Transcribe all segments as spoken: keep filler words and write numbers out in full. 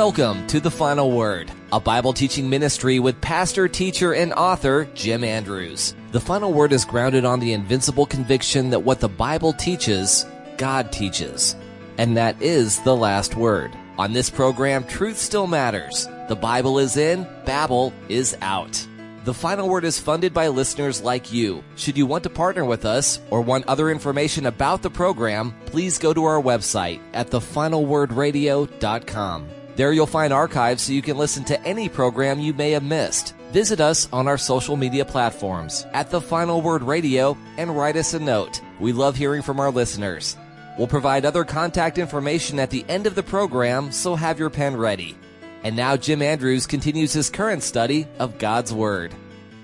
Welcome to The Final Word, a Bible teaching ministry with pastor, teacher, and author Jim Andrews. The Final Word is grounded on the invincible conviction that what the Bible teaches, God teaches. And that is the last word. On this program, truth still matters. The Bible is in, Babel is out. The Final Word is funded by listeners like you. Should you want to partner with us or want other information about the program, please go to our website at the final word radio dot com. There you'll find archives so you can listen to any program you may have missed. Visit us on our social media platforms at The Final Word Radio and write us a note. We love hearing from our listeners. We'll provide other contact information at the end of the program, so have your pen ready. And now Jim Andrews continues his current study of God's Word.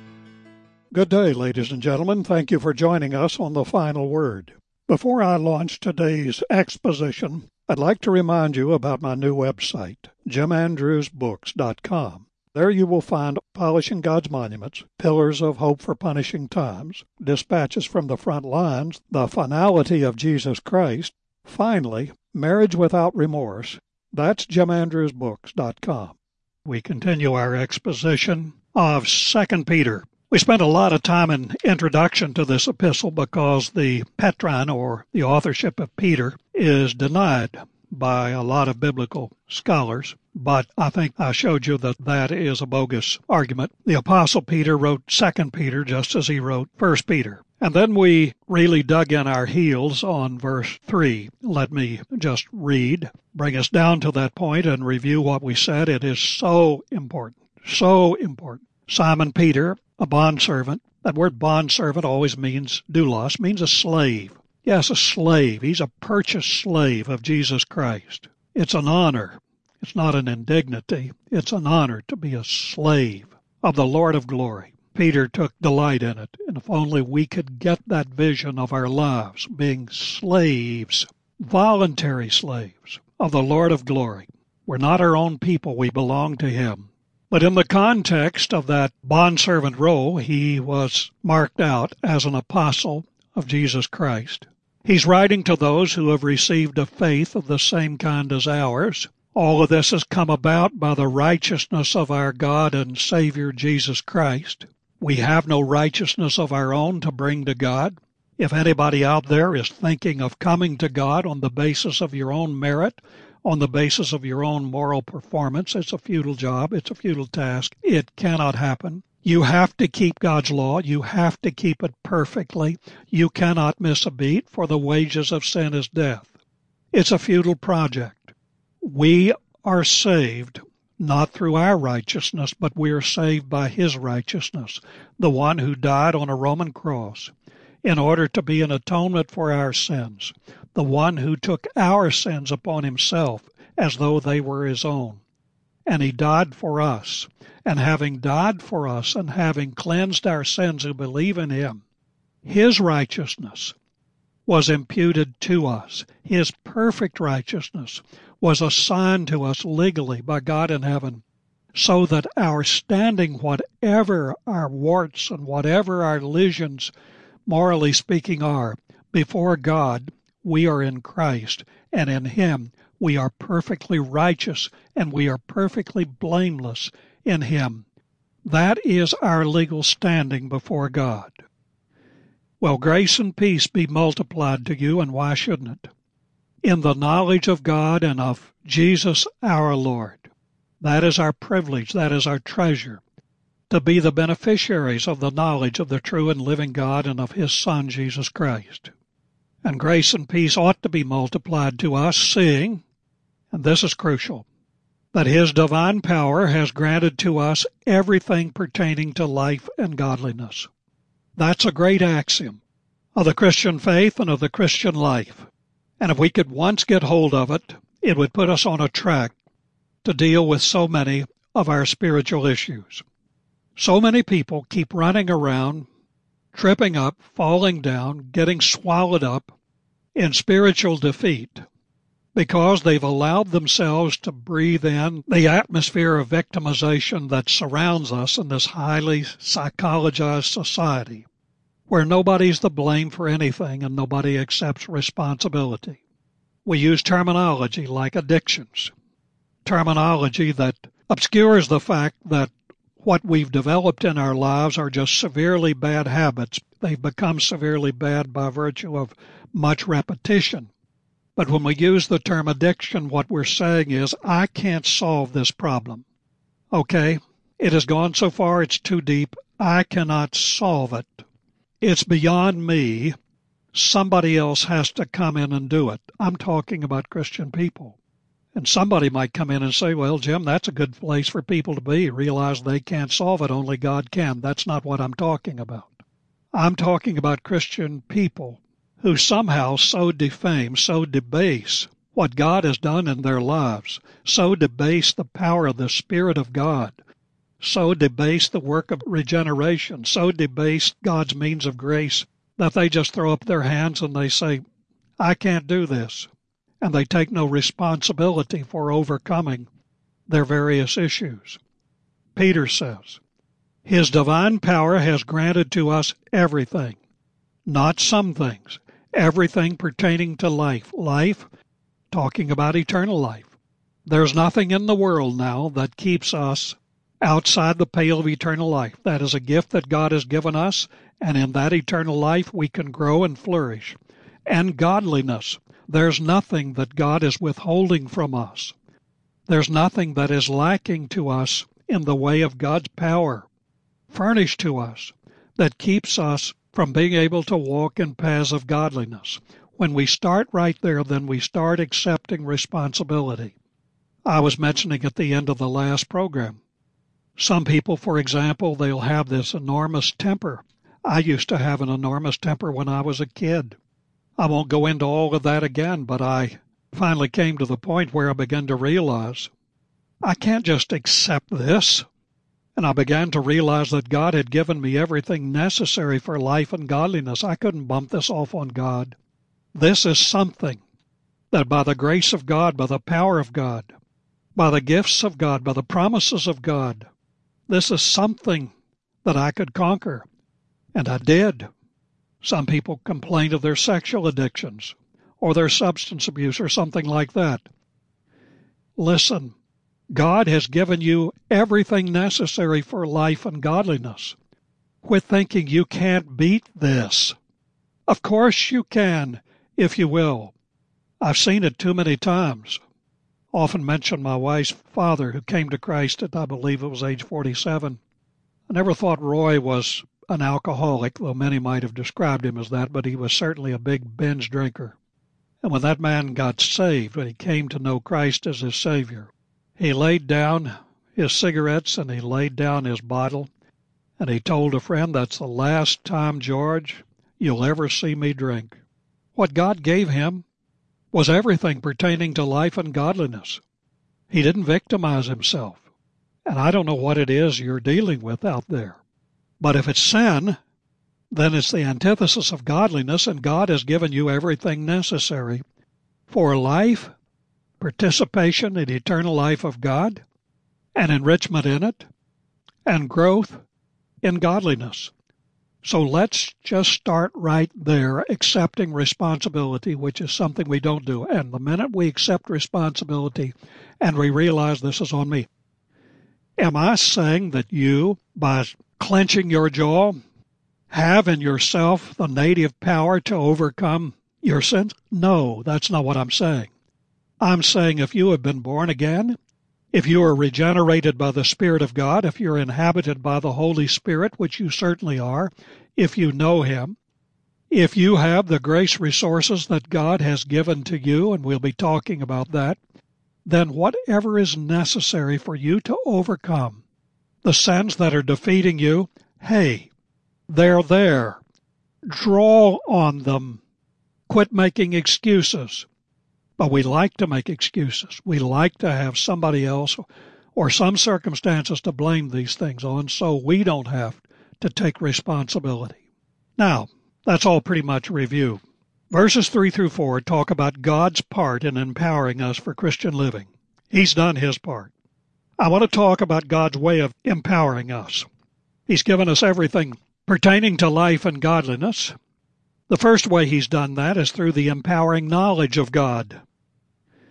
Good day, ladies and gentlemen. Thank you for joining us on The Final Word. Before I launch today's exposition, I'd like to remind you about my new website, jim andrews books dot com. There you will find Polishing God's Monuments, Pillars of Hope for Punishing Times, Dispatches from the Front Lines, The Finality of Jesus Christ, finally, Marriage Without Remorse. That's jim andrews books dot com. We continue our exposition of Second Peter. We spent a lot of time in introduction to this epistle because the Petron, or the authorship of Peter, is denied by a lot of biblical scholars, but I think I showed you that that is a bogus argument. The Apostle Peter wrote Second Peter just as he wrote First Peter. And then we really dug in our heels on verse three. Let me just read, bring us down to that point and review what we said. It is so important, so important. Simon Peter, a bondservant. That word bondservant always means doulos, means a slave. Yes, a slave. He's a purchased slave of Jesus Christ. It's an honor. It's not an indignity. It's an honor to be a slave of the Lord of glory. Peter took delight in it, and if only we could get that vision of our lives, being slaves, voluntary slaves of the Lord of glory. We're not our own people. We belong to Him. But in the context of that bondservant role, he was marked out as an apostle of Jesus Christ. He's writing to those who have received a faith of the same kind as ours. All of this has come about by the righteousness of our God and Savior Jesus Christ. We have no righteousness of our own to bring to God. If anybody out there is thinking of coming to God on the basis of your own merit, on the basis of your own moral performance, it's a futile job. It's a futile task. It cannot happen. You have to keep God's law. You have to keep it perfectly. You cannot miss a beat, for the wages of sin is death. It's a futile project. We are saved not through our righteousness, but we are saved by His righteousness, the one who died on a Roman cross in order to be an atonement for our sins, the one who took our sins upon Himself as though they were His own. And He died for us. And having died for us and having cleansed our sins who believe in Him, His righteousness was imputed to us. His perfect righteousness was assigned to us legally by God in heaven, so that our standing, whatever our warts and whatever our lesions, morally speaking, are, before God, we are in Christ, and in Him we are perfectly righteous, and we are perfectly blameless in Him. That is our legal standing before God. Well, grace and peace be multiplied to you, and why shouldn't it? In the knowledge of God and of Jesus our Lord. That is our privilege, that is our treasure, to be the beneficiaries of the knowledge of the true and living God and of His Son, Jesus Christ. And grace and peace ought to be multiplied to us, seeing, and this is crucial, that His divine power has granted to us everything pertaining to life and godliness. That's a great axiom of the Christian faith and of the Christian life. And if we could once get hold of it, it would put us on a track to deal with so many of our spiritual issues. So many people keep running around, tripping up, falling down, getting swallowed up in spiritual defeat because they've allowed themselves to breathe in the atmosphere of victimization that surrounds us in this highly psychologized society, where nobody's to blame for anything and nobody accepts responsibility. We use terminology like addictions, terminology that obscures the fact that what we've developed in our lives are just severely bad habits. They've become severely bad by virtue of much repetition. But when we use the term addiction, what we're saying is, I can't solve this problem. Okay, it has gone so far, it's too deep. I cannot solve it. It's beyond me. Somebody else has to come in and do it. I'm talking about Christian people. And somebody might come in and say, well, Jim, that's a good place for people to be. Realize they can't solve it. Only God can. That's not what I'm talking about. I'm talking about Christian people who somehow so defame, so debase what God has done in their lives, so debase the power of the Spirit of God, so debase the work of regeneration, so debase God's means of grace that they just throw up their hands and they say, I can't do this. And they take no responsibility for overcoming their various issues. Peter says, His divine power has granted to us everything, not some things, everything pertaining to life. Life, talking about eternal life. There's nothing in the world now that keeps us outside the pale of eternal life. That is a gift that God has given us, and in that eternal life we can grow and flourish. And godliness. There's nothing that God is withholding from us. There's nothing that is lacking to us in the way of God's power furnished to us that keeps us from being able to walk in paths of godliness. When we start right there, then we start accepting responsibility. I was mentioning at the end of the last program, some people, for example, they'll have this enormous temper. I used to have an enormous temper when I was a kid. I won't go into all of that again, but I finally came to the point where I began to realize I can't just accept this. And I began to realize that God had given me everything necessary for life and godliness. I couldn't bump this off on God. This is something that by the grace of God, by the power of God, by the gifts of God, by the promises of God, this is something that I could conquer. And I did. Some people complain of their sexual addictions or their substance abuse or something like that. Listen, God has given you everything necessary for life and godliness. Quit thinking you can't beat this. Of course you can, if you will. I've seen it too many times. Often mention my wife's father who came to Christ at, I believe it was age forty-seven. I never thought Roy was an alcoholic, though many might have described him as that, but he was certainly a big binge drinker. And when that man got saved, when he came to know Christ as his Savior, he laid down his cigarettes and he laid down his bottle, and he told a friend, that's the last time, George, you'll ever see me drink. What God gave him was everything pertaining to life and godliness. He didn't victimize himself. And I don't know what it is you're dealing with out there. But if it's sin, then it's the antithesis of godliness, and God has given you everything necessary for life, participation in eternal life of God, and enrichment in it, and growth in godliness. So let's just start right there, accepting responsibility, which is something we don't do. And the minute we accept responsibility and we realize this is on me, am I saying that you, by clenching your jaw, have in yourself the native power to overcome your sins? No, that's not what I'm saying. I'm saying if you have been born again, if you are regenerated by the Spirit of God, if you're inhabited by the Holy Spirit, which you certainly are, if you know Him, if you have the grace resources that God has given to you, and we'll be talking about that, then whatever is necessary for you to overcome the sins that are defeating you, hey, they're there. Draw on them. Quit making excuses. But we like to make excuses. We like to have somebody else or some circumstances to blame these things on, so we don't have to take responsibility. Now, that's all pretty much review. Verses three through four talk about God's part in empowering us for Christian living. He's done His part. I want to talk about God's way of empowering us. He's given us everything pertaining to life and godliness. The first way He's done that is through the empowering knowledge of God.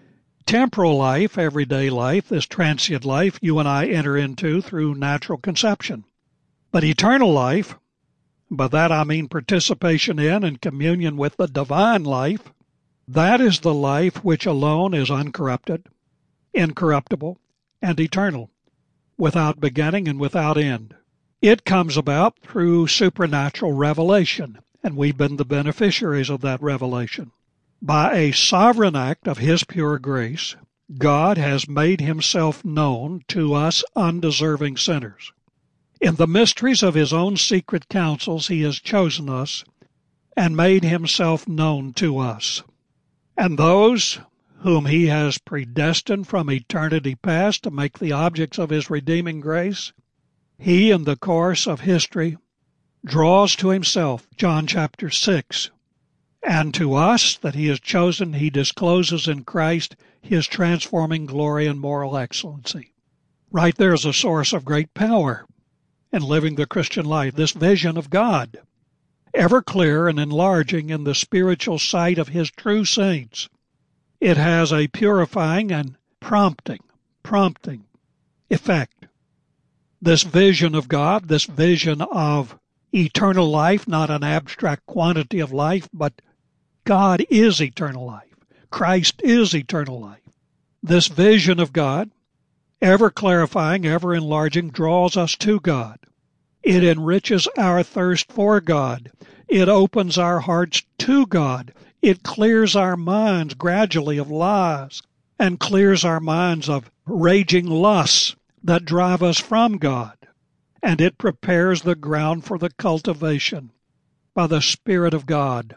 temporal life, everyday life, this transient life you and I enter into through natural conception. But eternal life, by that I mean participation in and communion with the divine life, that is the life which alone is uncorrupted, incorruptible, and eternal, without beginning and without end. It comes about through supernatural revelation, and we've been the beneficiaries of that revelation. By a sovereign act of His pure grace, God has made Himself known to us undeserving sinners. In the mysteries of His own secret counsels, He has chosen us and made Himself known to us. And those whom He has predestined from eternity past to make the objects of His redeeming grace, He, in the course of history, draws to Himself, John chapter six. And to us that He has chosen, He discloses in Christ His transforming glory and moral excellency. Right there is a source of great power in living the Christian life, this vision of God, ever clear and enlarging in the spiritual sight of His true saints. It has a purifying and prompting, prompting effect. This vision of God, this vision of eternal life, not an abstract quantity of life, but God is eternal life. Christ is eternal life. This vision of God, ever clarifying, ever enlarging, draws us to God. It enriches our thirst for God. It opens our hearts to God. It clears our minds gradually of lies and clears our minds of raging lusts that drive us from God. And it prepares the ground for the cultivation by the Spirit of God.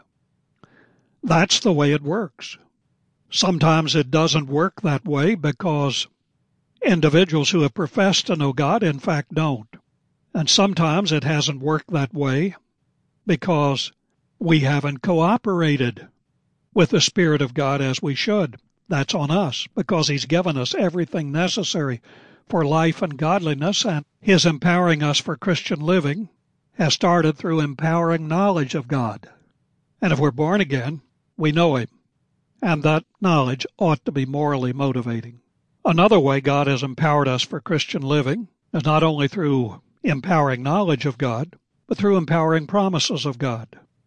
That's the way it works. Sometimes it doesn't work that way because individuals who have professed to know God, in fact, don't. And sometimes it hasn't worked that way because we haven't cooperated with the Spirit of God as we should. That's on us because He's given us everything necessary for life and godliness, and His empowering us for Christian living has started through empowering knowledge of God. And if we're born again, we know Him, and that knowledge ought to be morally motivating. Another way God has empowered us for Christian living is not only through empowering knowledge of God, but through empowering promises of God.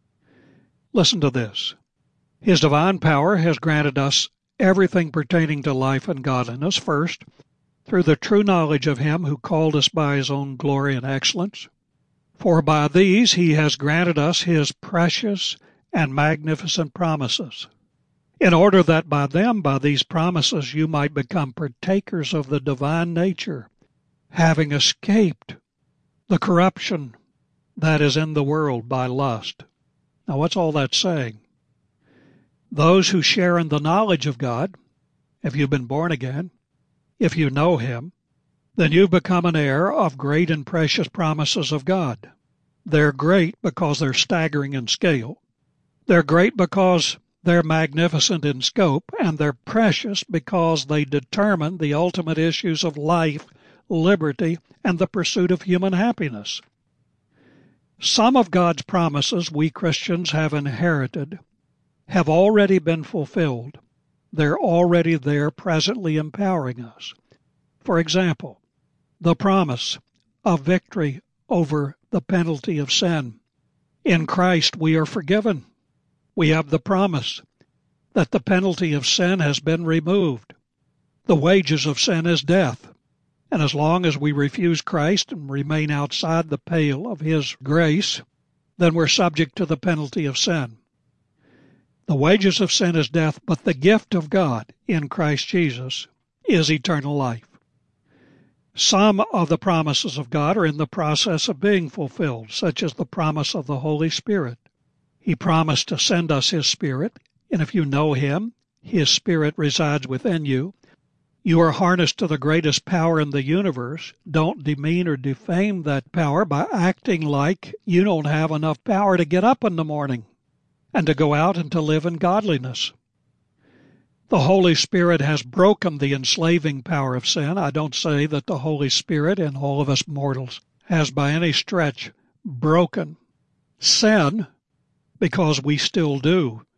Listen to this. His divine power has granted us everything pertaining to life and godliness, first, through the true knowledge of Him who called us by His own glory and excellence. For by these He has granted us His precious and magnificent promises, in order that by them, by these promises, you might become partakers of the divine nature, having escaped the corruption that is in the world by lust. Now, what's all that saying? Those who share in the knowledge of God, if you've been born again, if you know Him, then you've become an heir of great and precious promises of God. They're great because they're staggering in scale. They're great because they're magnificent in scope, and they're precious because they determine the ultimate issues of life, liberty, and the pursuit of human happiness. Some of God's promises we Christians have inherited have already been fulfilled. They're already there, presently empowering us. For example, the promise of victory over the penalty of sin. In Christ we are forgiven. We have the promise that the penalty of sin has been removed. The wages of sin is death. And as long as we refuse Christ and remain outside the pale of His grace, then we're subject to the penalty of sin. The wages of sin is death, but the gift of God in Christ Jesus is eternal life. Some of the promises of God are in the process of being fulfilled, such as the promise of the Holy Spirit. He promised to send us His Spirit, and if you know Him, His Spirit resides within you. You are harnessed to the greatest power in the universe. Don't demean or defame that power by acting like you don't have enough power to get up in the morning and to go out and to live in godliness. The Holy Spirit has broken the enslaving power of sin. I don't say that the Holy Spirit in all of us mortals has by any stretch broken sin, because we still do.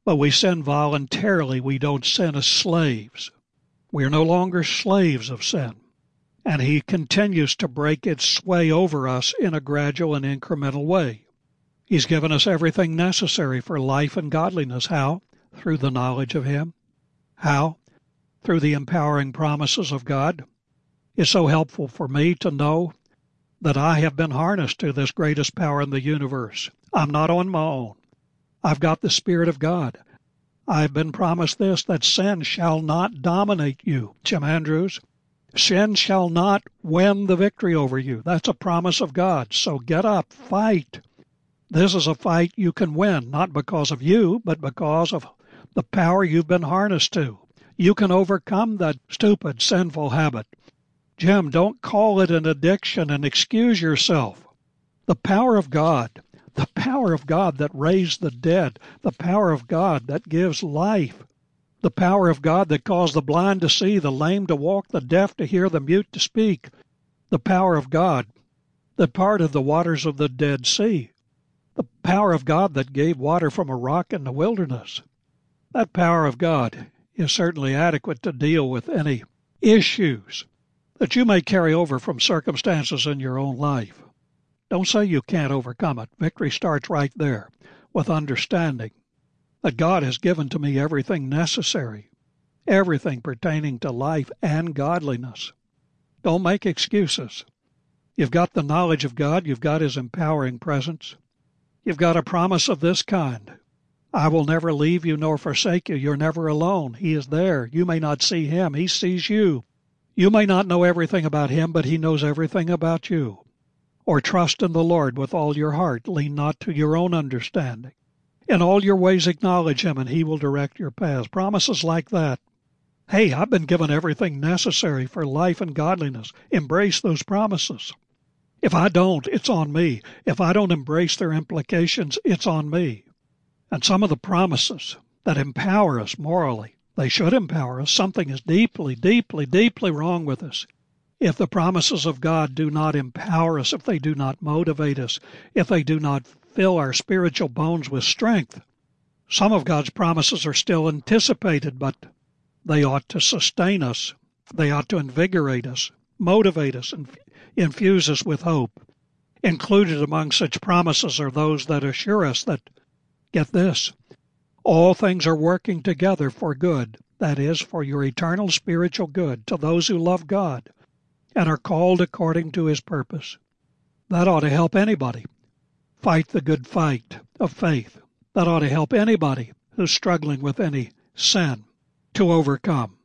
But we sin voluntarily. We don't sin as slaves. We are no longer slaves of sin. And he continues to break its sway over us in a gradual and incremental way. He's given us everything necessary for life and godliness. How? Through the knowledge of him. How? Through the empowering promises of God. It's so helpful for me to know that I have been harnessed to this greatest power in the universe. I'm not on my own. I've got the Spirit of God. I've been promised this, that sin shall not dominate you. Jim Andrews, sin shall not win the victory over you. That's a promise of God. So get up, fight. This is a fight you can win, not because of you, but because of the power you've been harnessed to. You can overcome that stupid, sinful habit. Jim, don't call it an addiction and excuse yourself. The power of God, the power of God that raised the dead, the power of God that gives life, the power of God that caused the blind to see, the lame to walk, the deaf to hear, the mute to speak, the power of God that parted the waters of the Dead Sea, the power of God that gave water from a rock in the wilderness. That power of God is certainly adequate to deal with any issues that you may carry over from circumstances in your own life. Don't say you can't overcome it. Victory starts right there with understanding that God has given to me everything necessary, everything pertaining to life and godliness. Don't make excuses. You've got the knowledge of God. You've got his empowering presence. You've got a promise of this kind. I will never leave you nor forsake you. You're never alone. He is there. You may not see him. He sees you. You may not know everything about him, but he knows everything about you. Or trust in the Lord with all your heart. Lean not to your own understanding. In all your ways acknowledge him, and he will direct your paths. Promises like that. Hey, I've been given everything necessary for life and godliness. Embrace those promises. If I don't, it's on me. If I don't embrace their implications, it's on me. And some of the promises that empower us morally, they should empower us. Something is deeply, deeply, deeply wrong with us if the promises of God do not empower us, if they do not motivate us, if they do not fill our spiritual bones with strength. Some of God's promises are still anticipated, but they ought to sustain us. They ought to invigorate us, motivate us, and infuse us with hope. Included among such promises are those that assure us that, get this, all things are working together for good, that is, for your eternal spiritual good, to those who love God and are called according to his purpose. That ought to help anybody fight the good fight of faith. That ought to help anybody who's struggling with any sin to overcome.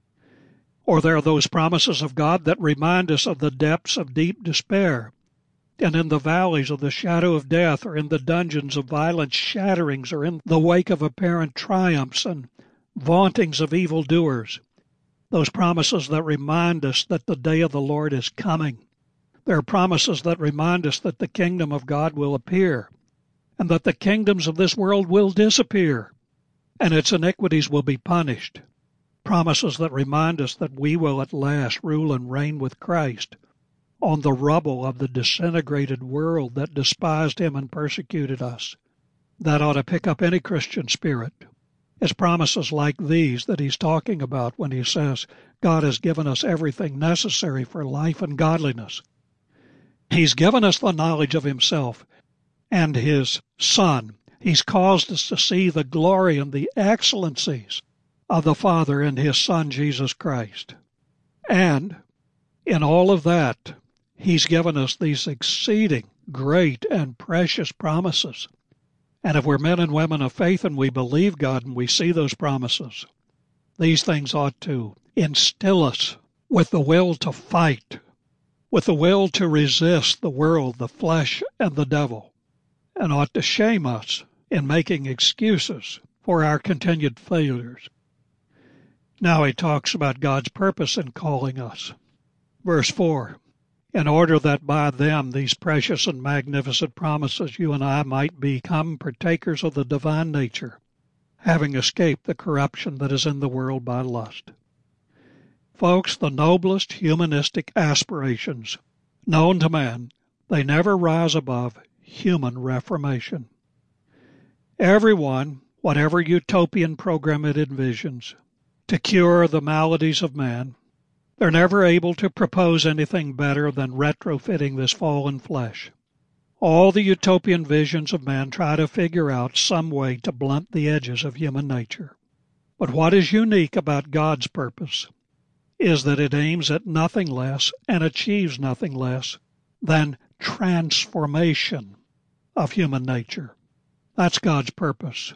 Or there are those promises of God that remind us of the depths of deep despair, and in the valleys of the shadow of death, or in the dungeons of violent shatterings, or in the wake of apparent triumphs and vauntings of evildoers. Those promises that remind us that the day of the Lord is coming. There are promises that remind us that the kingdom of God will appear, and that the kingdoms of this world will disappear, and its iniquities will be punished. Promises that remind us that we will at last rule and reign with Christ on the rubble of the disintegrated world that despised him and persecuted us. That ought to pick up any Christian spirit. It's promises like these that he's talking about when he says God has given us everything necessary for life and godliness. He's given us the knowledge of himself and his Son. He's caused us to see the glory and the excellencies of the Father and his Son, Jesus Christ. And in all of that, he's given us these exceeding great and precious promises. And if we're men and women of faith and we believe God and we see those promises, these things ought to instill us with the will to fight, with the will to resist the world, the flesh, and the devil, and ought to shame us in making excuses for our continued failures. Now he talks about God's purpose in calling us. Verse four, in order that by them, these precious and magnificent promises, you and I might become partakers of the divine nature, having escaped the corruption that is in the world by lust. Folks, the noblest humanistic aspirations known to man, they never rise above human reformation. Everyone whatever utopian program it envisions, to cure the maladies of man, they're never able to propose anything better than retrofitting this fallen flesh. All the utopian visions of man try to figure out some way to blunt the edges of human nature. But what is unique about God's purpose is that it aims at nothing less and achieves nothing less than transformation of human nature. That's God's purpose.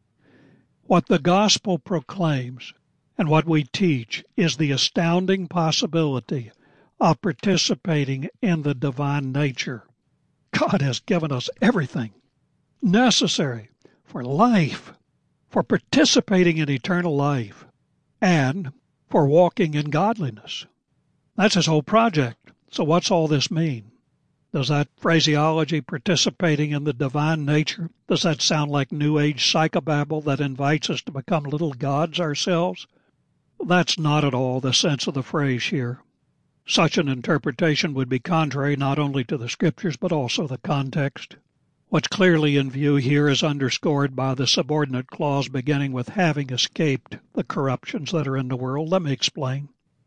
What the gospel proclaims and what we teach is the astounding possibility of participating in the divine nature. God has given us everything necessary for life, for participating in eternal life, and for walking in godliness. That's His whole project. So what's all this mean? Does that phraseology, participating in the divine nature, does that sound like New Age psychobabble that invites us to become little gods ourselves? That's not at all the sense of the phrase here. Such an interpretation would be contrary not only to the Scriptures but also the context. What's clearly in view here is underscored by the subordinate clause beginning with having escaped the corruptions that are in the world. Let me explain.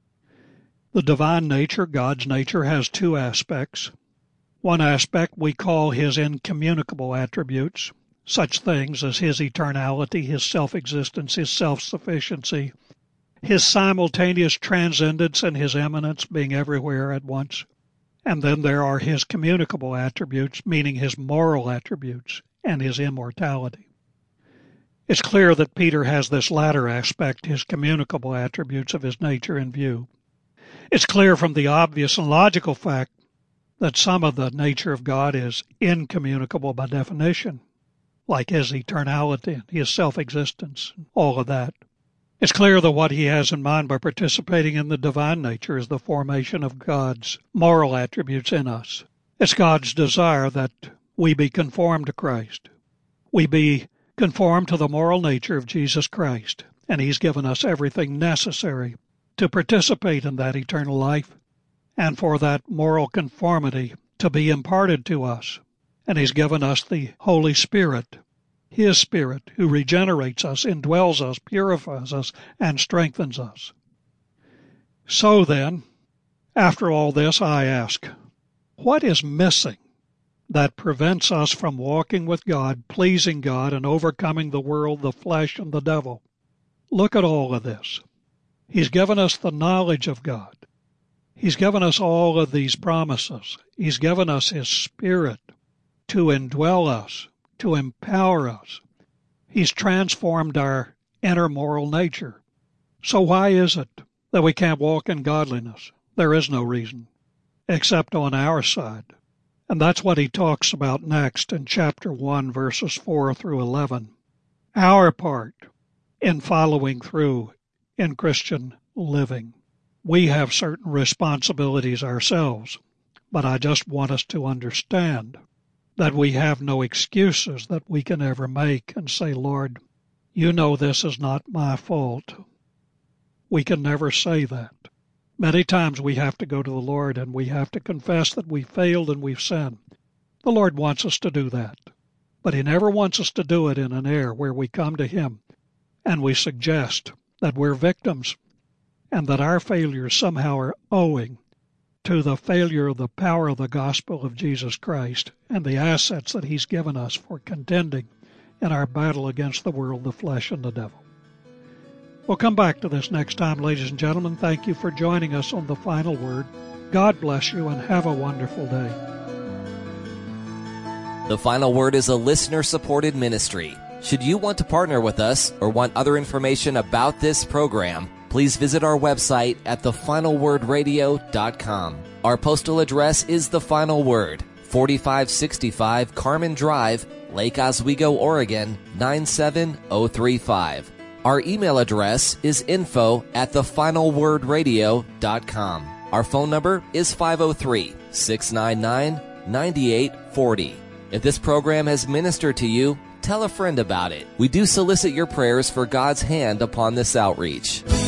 The divine nature, God's nature, has two aspects. One aspect we call His incommunicable attributes, such things as His eternality, His self-existence, His self-sufficiency, His simultaneous transcendence and His immanence, being everywhere at once. And then there are His communicable attributes, meaning His moral attributes and His immortality. It's clear that Peter has this latter aspect, His communicable attributes of His nature, in view. It's clear from the obvious and logical fact that some of the nature of God is incommunicable by definition, like His eternality, His self-existence, all of that. It's clear that what He has in mind by participating in the divine nature is the formation of God's moral attributes in us. It's God's desire that we be conformed to Christ. We be conformed to the moral nature of Jesus Christ, and He's given us everything necessary to participate in that eternal life and for that moral conformity to be imparted to us. And He's given us the Holy Spirit, His Spirit, who regenerates us, indwells us, purifies us, and strengthens us. So then, after all this, I ask, what is missing that prevents us from walking with God, pleasing God, and overcoming the world, the flesh, and the devil? Look at all of this. He's given us the knowledge of God. He's given us all of these promises. He's given us His Spirit to indwell us, to empower us. He's transformed our inner moral nature. So why is it that we can't walk in godliness? There is no reason, except on our side. And that's what he talks about next in chapter one, verses four through eleven. Our part in following through in Christian living. We have certain responsibilities ourselves, but I just want us to understand that we have no excuses that we can ever make and say, Lord, you know this is not my fault. We can never say that. Many times we have to go to the Lord and we have to confess that we failed and we've sinned. The Lord wants us to do that, but He never wants us to do it in an air where we come to Him and we suggest that we're victims and that our failures somehow are owing to the failure of the power of the gospel of Jesus Christ and the assets that He's given us for contending in our battle against the world, the flesh, and the devil. We'll come back to this next time, ladies and gentlemen. Thank you for joining us on The Final Word. God bless you and have a wonderful day. The Final Word is a listener-supported ministry. Should you want to partner with us or want other information about this program, please visit our website at the final word radio dot com. Our postal address is The Final Word, forty-five sixty-five Carmen Drive, Lake Oswego, Oregon, nine seven zero three five. Our email address is info at the final word radio dot com. Our phone number is five oh three, six nine nine, nine eight four oh. If this program has ministered to you, tell a friend about it. We do solicit your prayers for God's hand upon this outreach.